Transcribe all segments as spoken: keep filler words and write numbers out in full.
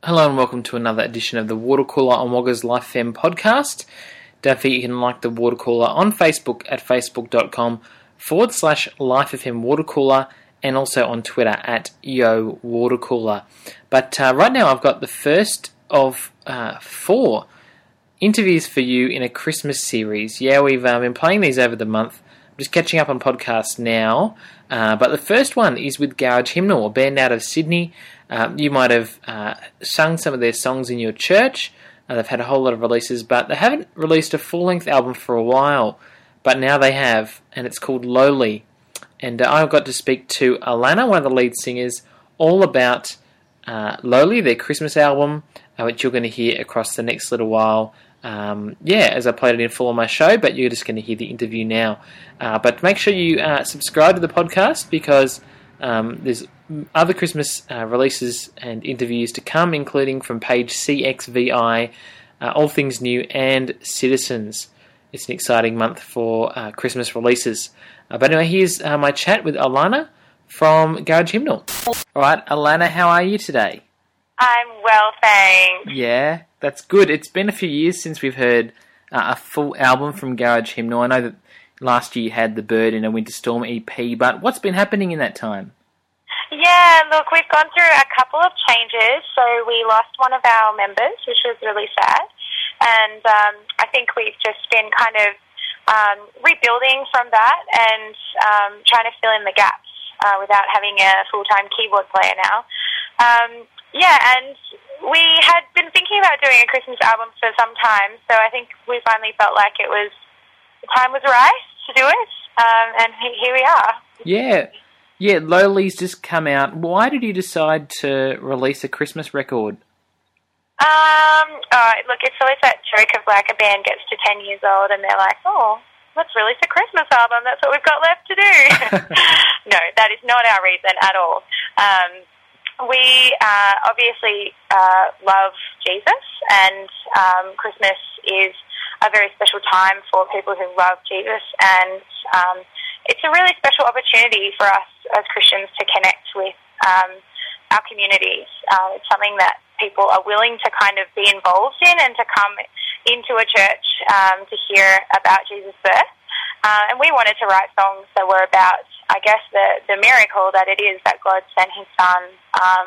Hello and welcome to another edition of the Water Cooler on Wagga's Life F M podcast. Don't forget you can like the Water Cooler on Facebook at facebook.com forward slash Life F M Water Cooler and also on Twitter at Yo Water Cooler. But uh, right now I've got the first of uh, four interviews for you in a Christmas series. Yeah, we've uh, been playing these over the month. I'm just catching up on podcasts now. Uh, but the first one is with Garage Hymnal, a band out of Sydney. Um, you might have uh, sung some of their songs in your church. Uh, they've had a whole lot of releases, but they haven't released a full-length album for a while. But now they have, and it's called Lowly. And uh, I got to speak to Alana, one of the lead singers, all about uh, Lowly, their Christmas album, uh, which you're going to hear across the next little while. Um, yeah, as I played it in full on my show, but you're just going to hear the interview now. Uh, but make sure you uh, subscribe to the podcast because um, there's other Christmas uh, releases and interviews to come, including from page C X V I, uh, All Things New, and Citizens. It's an exciting month for uh, Christmas releases. Uh, but anyway, here's uh, my chat with Alana from Garage Hymnal. All right, Alana, how are you today? I'm well, thanks. Yeah, that's good. It's been a few years since we've heard uh, a full album from Garage Hymnal. I know that last year you had The Bird in a Winter Storm E P, but what's been happening in that time? Yeah, look, we've gone through a couple of changes. So we lost one of our members, which was really sad. And um, I think we've just been kind of um, rebuilding from that and um, trying to fill in the gaps uh, without having a full-time keyboard player now. Um, yeah, and we had been thinking about doing a Christmas album for some time, so I think we finally felt like it was, the time was right to do it, um, and he, here we are. Yeah. Yeah, Lowly's just come out. Why did you decide to release a Christmas record? Um, oh, look, it's always that joke of like a band gets to ten years old and they're like, oh, let's release a Christmas album. That's what we've got left to do. No, that is not our reason at all. Um, we uh, obviously uh, love Jesus, and um, Christmas is a very special time for people who love Jesus, and um, it's a really special opportunity for us as Christians to connect with um, our communities. Uh, it's something that people are willing to kind of be involved in and to come into a church um, to hear about Jesus' birth. Uh, and we wanted to write songs that were about, I guess, the, the miracle that it is that God sent his son um,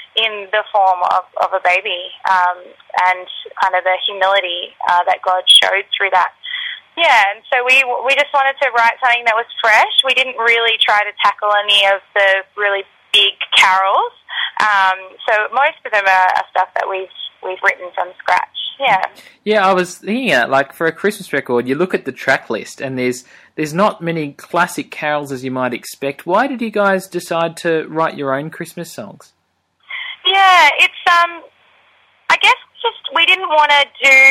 in the form of, of a baby, um, and kind of the humility uh, that God showed through that. Yeah, and so we we just wanted to write something that was fresh. We didn't really try to tackle any of the really big carols. Um, so most of them are, are stuff that we've we've written from scratch. Yeah. Yeah, I was thinking that, like, for a Christmas record, you look at the track list and there's there's not many classic carols as you might expect. Why did you guys decide to write your own Christmas songs? Yeah, it's um, I guess just we didn't want to do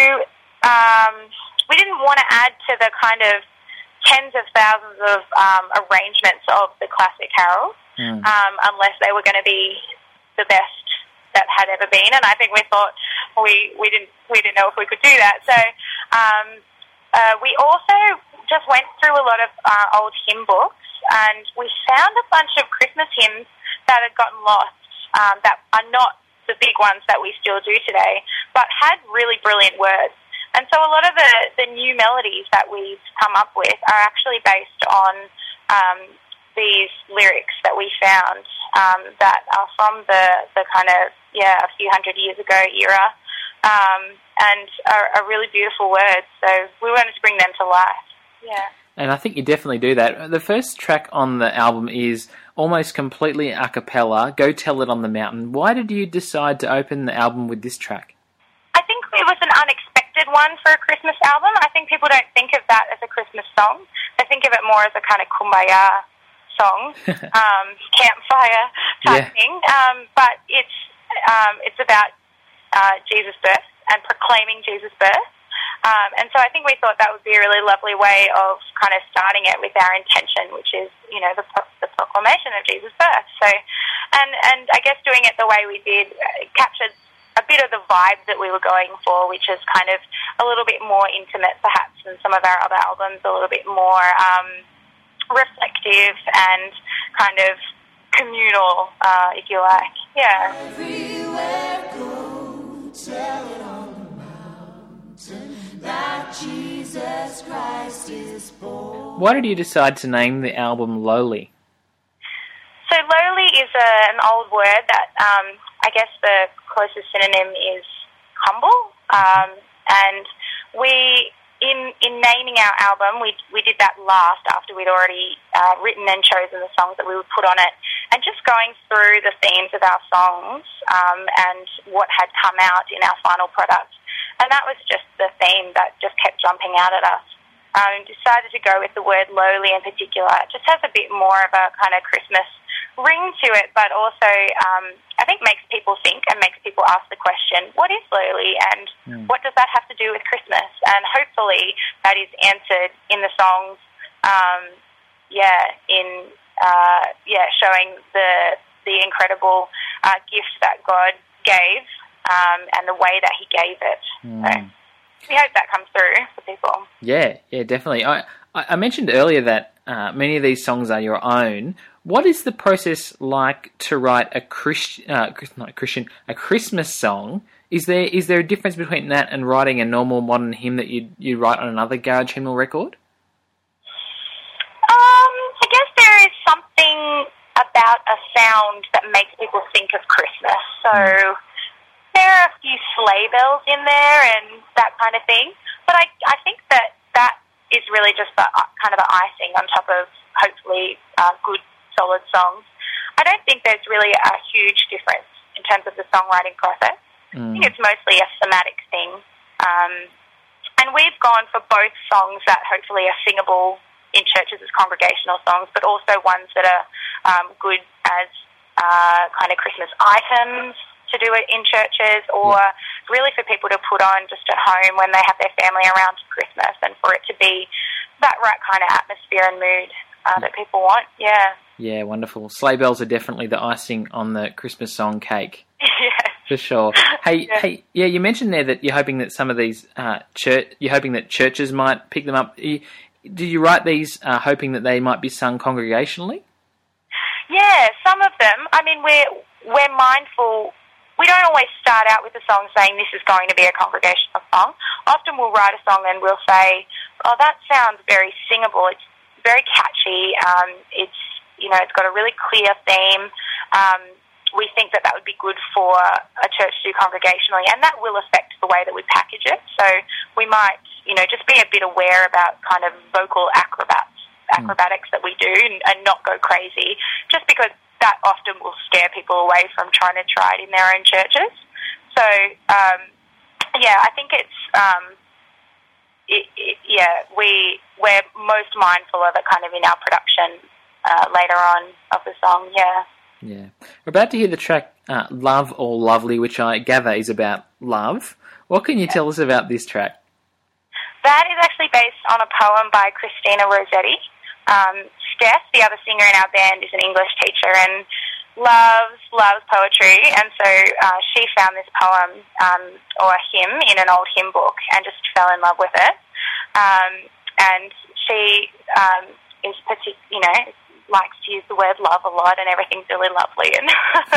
um, we didn't want to add to the kind of tens of thousands of um, arrangements of the classic carols, mm. um, unless they were going to be the best that had ever been. And I think we thought we we didn't we didn't know if we could do that. So um, uh, we also just went through a lot of uh, old hymn books, and we found a bunch of Christmas hymns that had gotten lost, um, that are not the big ones that we still do today, but had really brilliant words. And so a lot of the, the new melodies that we've come up with are actually based on um, these lyrics that we found um, that are from the, the kind of, yeah, a few hundred years ago era, um, and are, are really beautiful words. So we wanted to bring them to life. Yeah. And I think you definitely do that. The first track on the album is almost completely a cappella, Go Tell It on the Mountain. Why did you decide to open the album with this track? I think it was an unexpected one for a Christmas album. I think people don't think of that as a Christmas song. They think of it more as a kind of kumbaya song, um, campfire type yeah. thing. Um, but it's um, it's about uh, Jesus' birth and proclaiming Jesus' birth. Um, and so I think we thought that would be a really lovely way of kind of starting it with our intention, which is, you know, the, pro- the proclamation of Jesus' birth. So, and and I guess doing it the way we did uh, captured a bit of the vibe that we were going for, which is kind of a little bit more intimate perhaps than some of our other albums, a little bit more um, reflective and kind of communal, uh, if you like. Yeah. Everywhere goes. Why did you decide to name the album Lowly? So lowly is a, an old word that um, I guess the closest synonym is humble. Um, and we, in in naming our album, we we did that last after we'd already uh, written and chosen the songs that we would put on it. And just going through the themes of our songs um, and what had come out in our final product. And that was just the theme that just kept jumping out at us. Um, decided to go with the word lowly in particular. It just has a bit more of a kind of Christmas ring to it, but also um, I think makes people think and makes people ask the question, what is lowly and mm. what does that have to do with Christmas? And hopefully that is answered in the songs, um, yeah, in uh, yeah, showing the the incredible uh, gift that God gave um, and the way that He gave it. Mm. So, we hope that comes through for people. Yeah, yeah, definitely. I, I mentioned earlier that uh, many of these songs are your own. What is the process like to write a Christian, uh, not a Christian, a Christmas song? Is there is there a difference between that and writing a normal modern hymn that you you write on another garage hymnal record? Um, I guess there is something about a sound that makes people think of Christmas. So. Mm. There are a few sleigh bells in there and that kind of thing, but I, I think that that is really just the uh, kind of the icing on top of hopefully uh, good, solid songs. I don't think there's really a huge difference in terms of the songwriting process. Mm. I think it's mostly a thematic thing, um, and we've gone for both songs that hopefully are singable in churches as congregational songs, but also ones that are um, good as uh, kind of Christmas items to do it in churches, or yeah. really for people to put on just at home when they have their family around for Christmas, and for it to be that right kind of atmosphere and mood uh, that people want. Yeah. Yeah, wonderful. Sleigh bells are definitely the icing on the Christmas song cake. Yeah. For sure. Hey, yeah. hey, yeah, you mentioned there that you're hoping that some of these uh, church, you're hoping that churches might pick them up. Did you write these uh, hoping that they might be sung congregationally? Yeah, some of them. I mean, we're we're mindful. We don't always start out with a song saying this is going to be a congregational song. Often we'll write a song and we'll say, oh, that sounds very singable. It's very catchy. Um, it's, you know, it's got a really clear theme. Um, we think that that would be good for a church to do congregationally, and that will affect the way that we package it. So we might, you know, just be a bit aware about kind of vocal acrobats, acrobatics mm. that we do and, and not go crazy, just because that often will scare people away from trying to try it in their own churches. So, um, yeah, I think it's, um, it, it, yeah, we, we're most mindful of it kind of in our production uh, later on of the song, yeah. Yeah. We're about to hear the track uh, Love or Lovely, which I gather is about love. What can you yeah. tell us about this track? That is actually based on a poem by Christina Rossetti. Um, Steph, the other singer in our band, is an English teacher and loves, loves poetry, and so uh, she found this poem um, or a hymn in an old hymn book and just fell in love with it. Um, and she um, is, partic- you know, likes to use the word love a lot, and everything's really lovely, and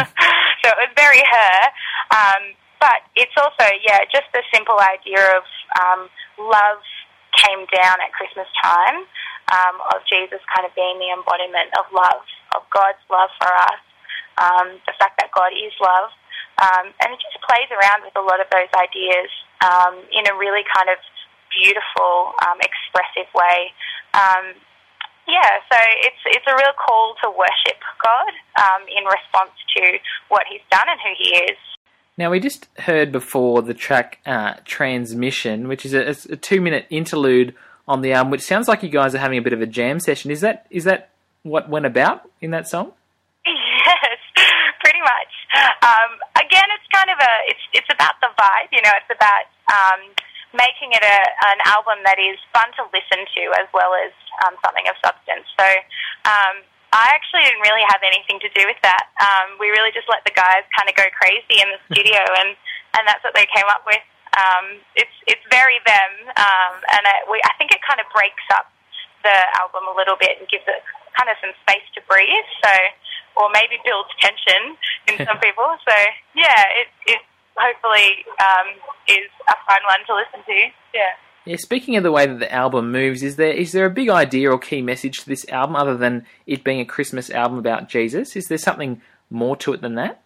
so it was very her. Um, but it's also, yeah, just the simple idea of um, love came down at Christmas time. Um, of Jesus kind of being the embodiment of love, of God's love for us, um, the fact that God is love. Um, and it just plays around with a lot of those ideas um, in a really kind of beautiful, um, expressive way. Um, yeah, so it's it's a real call to worship God um, in response to what He's done and who He is. Now, we just heard before the track uh, Transmission, which is a, a two-minute interlude on the album, which sounds like you guys are having a bit of a jam session. Is that is that what went about in that song? Yes, pretty much. Um, again, it's kind of a it's it's about the vibe, you know. It's about um, making it a an album that is fun to listen to as well as um, something of substance. So um, I actually didn't really have anything to do with that. Um, we really just let the guys kind of go crazy in the studio, and, and that's what they came up with. Um, it's it's very them, um, and it, we, I think it kind of breaks up the album a little bit and gives it kind of some space to breathe, so or maybe builds tension in some people. So yeah, it, it hopefully um, is a fun one to listen to. Yeah. Yeah, speaking of the way that the album moves, is there is there a big idea or key message to this album other than it being a Christmas album about Jesus? Is there something more to it than that?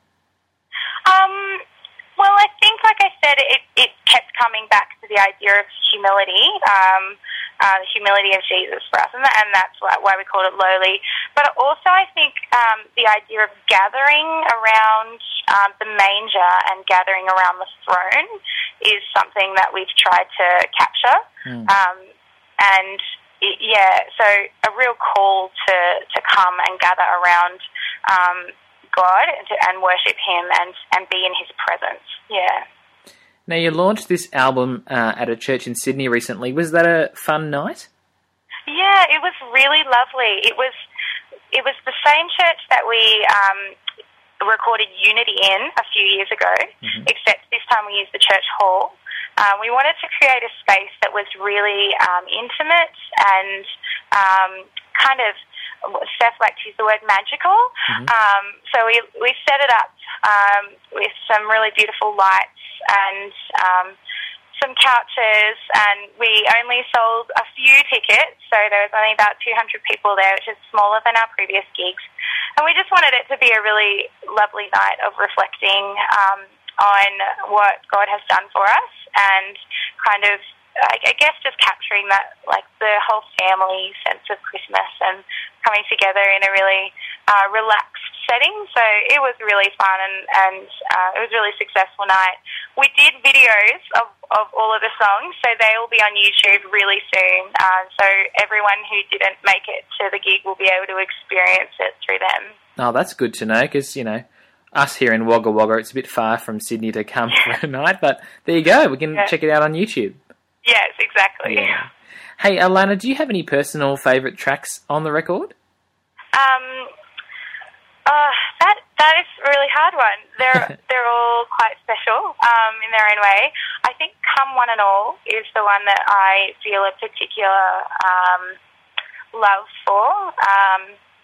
Um, well, I think, like I said, it, it kept coming back to the idea of humility, um, uh, the humility of Jesus for us, and, that, and that's why, why we called it Lowly. But also, I think um, the idea of gathering around um, the manger and gathering around the throne is something that we've tried to capture. Mm. Um, and, it, yeah, so a real call to, to come and gather around um, God and, to, and worship Him and, and be in His presence, yeah. Now, you launched this album uh, at a church in Sydney recently. Was that a fun night? Yeah, it was really lovely. It was it was the same church that we um, recorded Unity in a few years ago, mm-hmm. except this time we used the church hall. Uh, we wanted to create a space that was really um, intimate and um, kind of, Steph liked to use the word magical. Mm-hmm. Um, so we we set it up um, with some really beautiful lights and um, some couches, and we only sold a few tickets, so there was only about two hundred people there, which is smaller than our previous gigs. And we just wanted it to be a really lovely night of reflecting um, on what God has done for us and kind of, I guess, just capturing that, like, the whole family sense of Christmas and coming together in a really uh, relaxed setting. So it was really fun, and, and uh, it was a really successful night. We did videos of, of all of the songs, so they will be on YouTube really soon. Uh, so everyone who didn't make it to the gig will be able to experience it through them. Oh, that's good to know, because, you know, us here in Wagga Wagga, it's a bit far from Sydney to come for a night, but there you go. We can yeah. check it out on YouTube. Yes, exactly. Yeah. Hey, Alana, do you have any personal favourite tracks on the record? Um, uh, that that is a really hard one. They're they're all quite special um, in their own way. I think "Come One and All" is the one that I feel a particular um, love for. Um,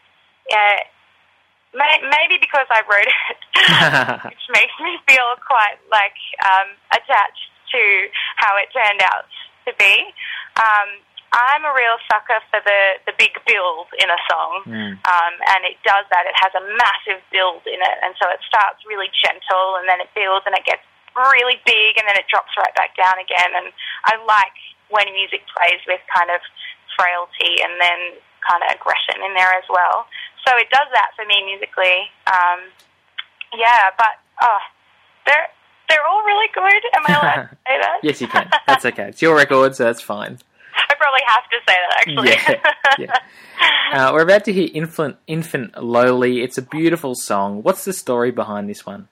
yeah, may, maybe because I wrote it, which makes me feel quite like um, attached to how it turned out to be. Um, I'm a real sucker for the, the big build in a song, mm. um, and it does that. It has a massive build in it, and so it starts really gentle, and then it builds, and it gets really big, and then it drops right back down again. And I like when music plays with kind of frailty and then kind of aggression in there as well. So it does that for me musically. Um, yeah, but oh, they're they're all really good. Am I allowed to say that? Yes, you can. That's okay. It's your record, so that's fine. I probably have to say that, actually. Yeah, yeah. Uh, we're about to hear Infant, Infant Lowly. It's a beautiful song. What's the story behind this one?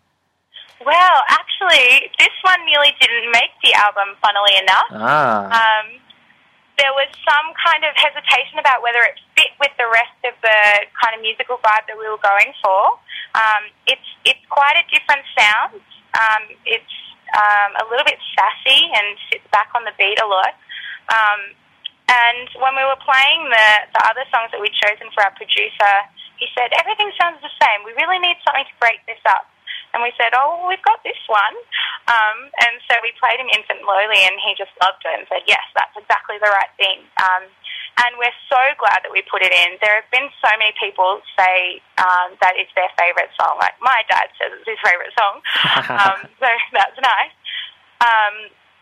Well, actually, this one nearly didn't make the album, funnily enough. Ah. Um, there was some kind of hesitation about whether it fit with the rest of the kind of musical vibe that we were going for. Um, it's it's quite a different sound. Um, it's um, a little bit sassy and sits back on the beat a lot. Um, and when we were playing the, the other songs that we'd chosen for our producer, he said, everything sounds the same. We really need something to break this up. And we said, oh, well, we've got this one. Um, and so we played him Infant Lowly, and he just loved it and said, yes, that's exactly the right thing. Um, and we're so glad that we put it in. There have been so many people say um, that it's their favourite song. Like, my dad says it's his favourite song. um, so that's nice. Um,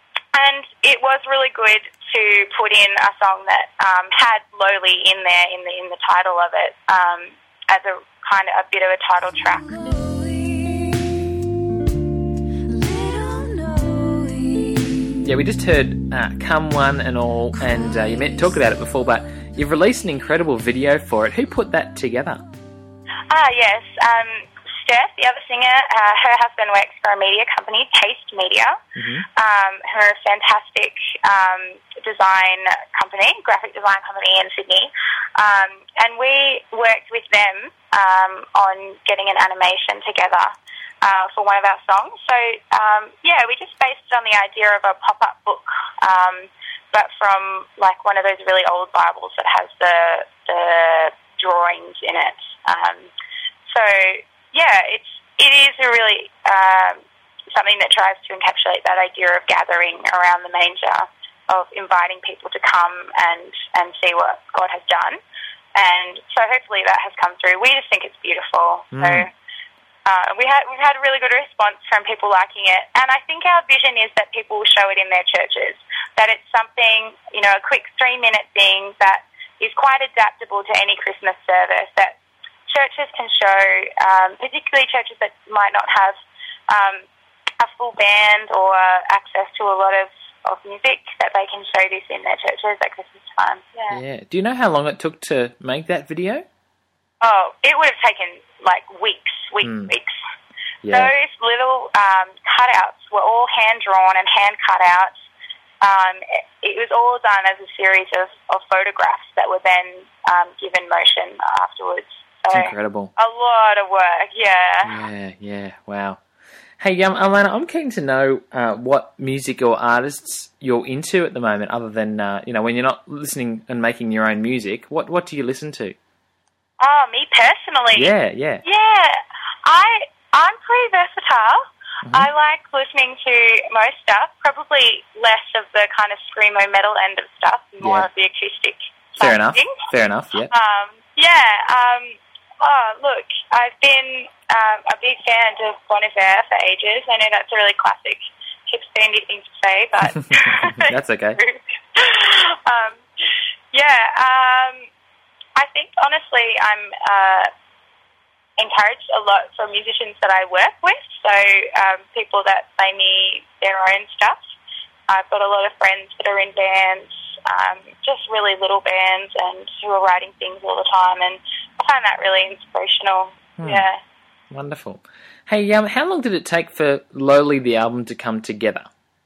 and it was really good to put in a song that um, had Lowly in there in the in the title of it um, as a kind of a bit of a title track. Yeah, we just heard uh, Come One and All, and uh, you met, talked about it before, but you've released an incredible video for it. Who put that together? Ah, yes. Um, Steph, the other singer, uh, her husband works for a media company, Taste Media. Mm-hmm. Um, her fantastic um, design company, graphic design company in Sydney. Um, and we worked with them um, on getting an animation together Uh, for one of our songs. So, um, yeah, we just based it on the idea of a pop-up book, um, but from, like, one of those really old Bibles that has the the drawings in it. Um, so, yeah, it's, it is a really um, something that tries to encapsulate that idea of gathering around the manger of inviting people to come and, and see what God has done. And so hopefully that has come through. We just think it's beautiful. Mm. So uh, we had, we've had a really good response from people liking it. And I think our vision is that people will show it in their churches, that it's something, you know, a quick three-minute thing that is quite adaptable to any Christmas service, that churches can show, um, particularly churches that might not have um, a full band or access to a lot of, of music, that they can show this in their churches at Christmas time. Yeah. Yeah. Do you know how long it took to make that video? Oh, it would have taken like weeks, weeks, mm. weeks. Yeah. Those little um, cutouts were all hand-drawn and hand-cutouts. Um, it, it was all done as a series of, of photographs that were then um, given motion afterwards. So it's incredible. A lot of work, yeah. Yeah, yeah, wow. Hey, um, Alana, I'm keen to know uh, what music or artists you're into at the moment, other than, uh, you know, when you're not listening and making your own music. What what do you listen to? Oh, me personally? Yeah, yeah. Yeah, I, I'm pretty versatile. Mm-hmm. I like listening to most stuff, probably less of the kind of screamo metal end of stuff, more yeah. of the acoustic Fair enough, thing. fair enough, yeah. Um, yeah, um, oh, look, I've been um, a big fan of Bon Iver for ages. I know that's a really classic hip-standy thing to say, but... That's okay. um, yeah, um, I think, honestly, I'm uh, encouraged a lot from musicians that I work with, so um, people that play me their own stuff. I've got a lot of friends that are in bands, um, just really little bands, and who are writing things all the time, and I find that really inspirational. Hmm. Yeah. Wonderful. Hey, um, how long did it take for Lowly, the album, to come together?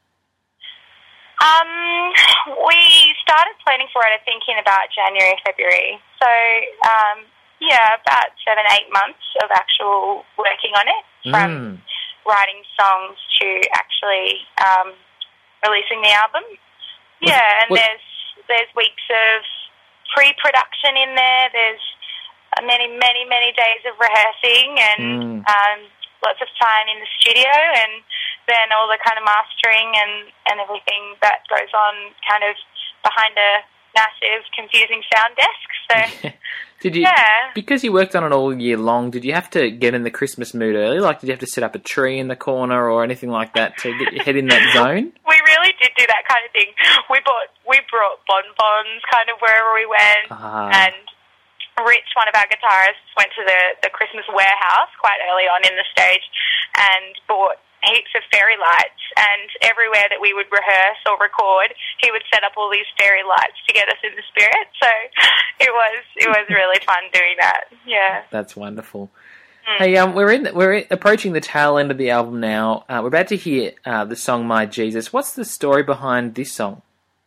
Um, we started planning for it, I think, in about January, February. So, um, yeah, about seven, eight months of actual working on it, from mm. writing songs to actually um, releasing the album. Yeah, and what? there's there's weeks of pre-production in there. There's many, many, many days of rehearsing and mm. um, lots of time in the studio, and then all the kind of mastering and, and everything that goes on kind of behind a massive, confusing sound desk. So, did you? Yeah. Because you worked on it all year long, did you have to get in the Christmas mood early? Like, did you have to set up a tree in the corner or anything like that to get your head in that zone? We really did do that kind of thing. We bought, we brought bonbons kind of wherever we went, ah. and Rich, one of our guitarists, went to the, the Christmas warehouse quite early on in the stage and bought heaps of fairy lights, and everywhere that we would rehearse or record, he would set up all these fairy lights to get us in the spirit. So it was it was really fun doing that. Yeah, that's wonderful. Mm. Hey, um, we're in we're approaching the tail end of the album now. Uh, we're about to hear uh, the song "My Jesus." What's the story behind this song?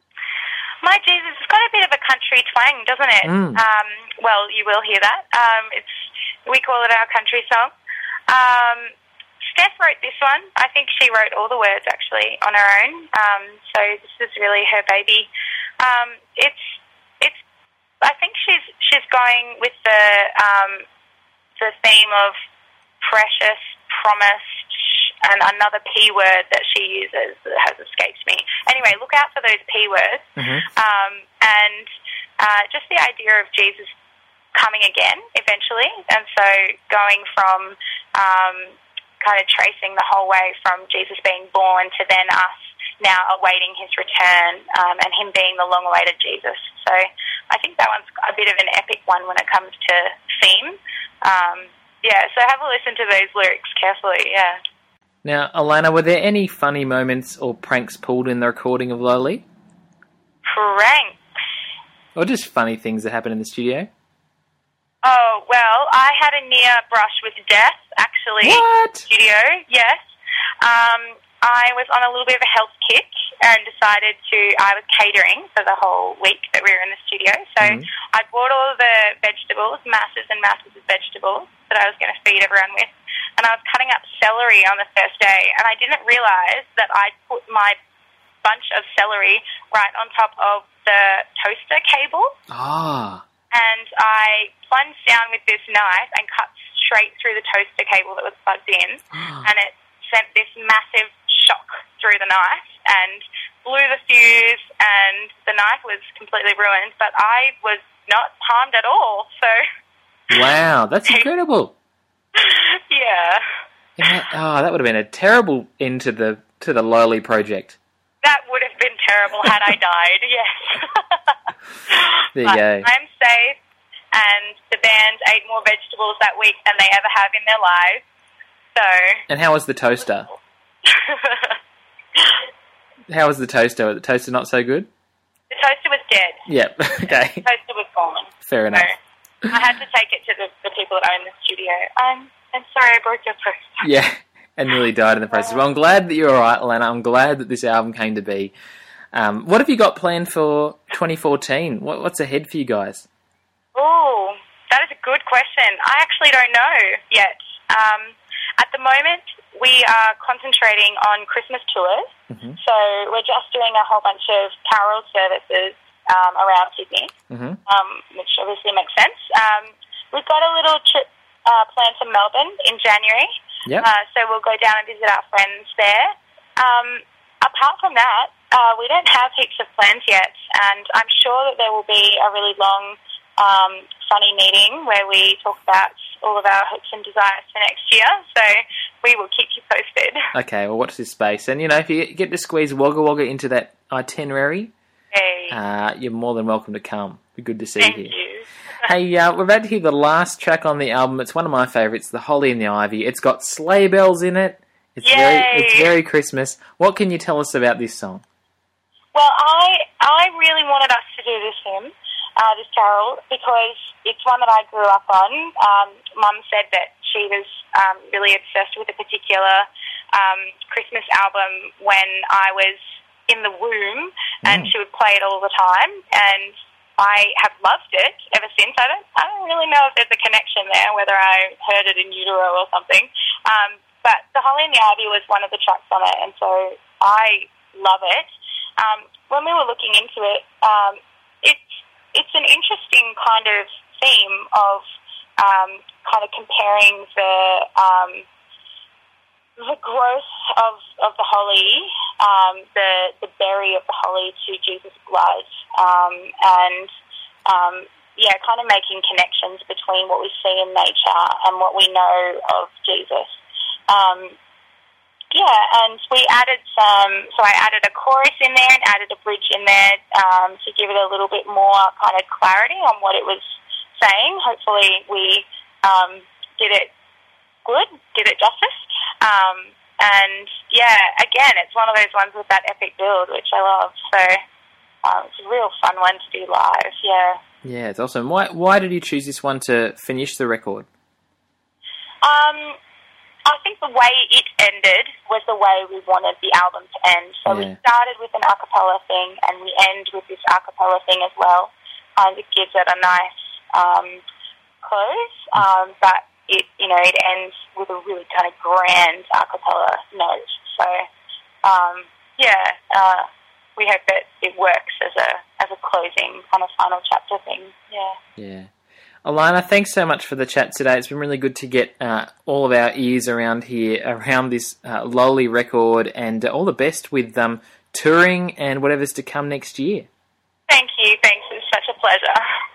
My Jesus, it's got a bit of a country twang, doesn't it? Mm. Um, well, you will hear that. Um, it's we call it our country song. Um, Steph wrote this one. I think she wrote all the words, actually, on her own. Um, so this is really her baby. Um, it's, it's. I think she's she's going with the um, the theme of precious, promised, and another P word that she uses that has escaped me. Anyway, look out for those P words. Mm-hmm. Um, and uh, just the idea of Jesus coming again eventually, and so going from Um, kind of tracing the whole way from Jesus being born to then us now awaiting his return, um, and him being the long-awaited Jesus. So I think that one's a bit of an epic one when it comes to theme. Um, yeah, so have a listen to those lyrics carefully, yeah. Now, Alana, were there any funny moments or pranks pulled in the recording of Lowly? Pranks? Or just funny things that happened in the studio? Oh, well, I had a near brush with death, actually. What? In the studio, yes. Um, I was on a little bit of a health kick and decided to, I was catering for the whole week that we were in the studio. So mm. I bought all of the vegetables, masses and masses of vegetables that I was going to feed everyone with. And I was cutting up celery on the first day. And I didn't realise that I'd put my bunch of celery right on top of the toaster cable. Ah. And I plunged down with this knife and cut straight through the toaster cable that was plugged in, and it sent this massive shock through the knife, and blew the fuse and the night was completely ruined, but I was not harmed at all, so... Wow, that's incredible. Yeah. yeah. Oh, that would have been a terrible end to the, to the lowly project. That would have been terrible had I died, yes. There you but go. I'm safe, and the band ate more vegetables that week than they ever have in their lives, so... And how was the toaster? How was the toaster? Was the toaster not so good? The toaster was dead. Yep, okay. The toaster was gone. Fair enough. So I had to take it to the, the people that own the studio. I'm, I'm sorry I broke your toaster. Yeah, and nearly died in the process. Well, I'm glad that you're all right, Alana. I'm glad that this album came to be. Um, what have you got planned for twenty fourteen? What, what's ahead for you guys? Oh, that is a good question. I actually don't know yet. Um, at the moment, we are concentrating on Christmas tours. Mm-hmm. So we're just doing a whole bunch of carol services um, around Sydney, mm-hmm. um, which obviously makes sense. Um, we've got a little trip uh, planned to Melbourne in January. Yep. Uh, so we'll go down and visit our friends there. Um, apart from that, uh, we don't have heaps of plans yet, and I'm sure that there will be a really long, um, funny meeting where we talk about all of our hopes and desires for next year, so we will keep you posted. Okay, well, watch this space. And, you know, if you get to squeeze Wagga Wagga into that itinerary, hey. uh, you're more than welcome to come. Be good to see Thank you here. You. Hey, uh, we're about to hear the last track on the album. It's one of my favourites, The Holly and the Ivy. It's got sleigh bells in it. It's Yay. very it's very Christmas. What can you tell us about this song? Well, I I really wanted us to do this hymn, uh, this carol, because it's one that I grew up on. Um, Mum said that she was um, really obsessed with a particular um, Christmas album when I was in the womb, and mm. she would play it all the time, and I have loved it ever since. I don't, I don't really know if there's a connection there, whether I heard it in utero or something. Um, but The Holly and the Ivy was one of the tracks on it, and so I love it. Um, when we were looking into it, um, it's it's an interesting kind of theme of um, kind of comparing the um, the growth of, of the holly, um, the the berry of the holly to Jesus' blood, um, and um, yeah, kind of making connections between what we see in nature and what we know of Jesus. Um, yeah, and we added some, so I added a chorus in there and added a bridge in there um, to give it a little bit more kind of clarity on what it was saying. Hopefully we um, did it good, did it justice. Um, and yeah, again, it's one of those ones with that epic build, which I love. So um, it's a real fun one to do live, yeah. Yeah, it's awesome. Why, why did you choose this one to finish the record? Um... I think the way it ended was the way we wanted the album to end. So yeah. we started with an a cappella thing, and we end with this a cappella thing as well. Um, it gives it a nice um, close, um, but it, you know, it ends with a really kind of grand a cappella note. So, um, yeah, uh, we hope that it works as a as a closing kind of final chapter thing. Yeah. Yeah. Alana, thanks so much for the chat today. It's been really good to get uh, all of our ears around here, around this uh, lowly record, and uh, all the best with um, touring and whatever's to come next year. Thank you. Thanks. It's such a pleasure.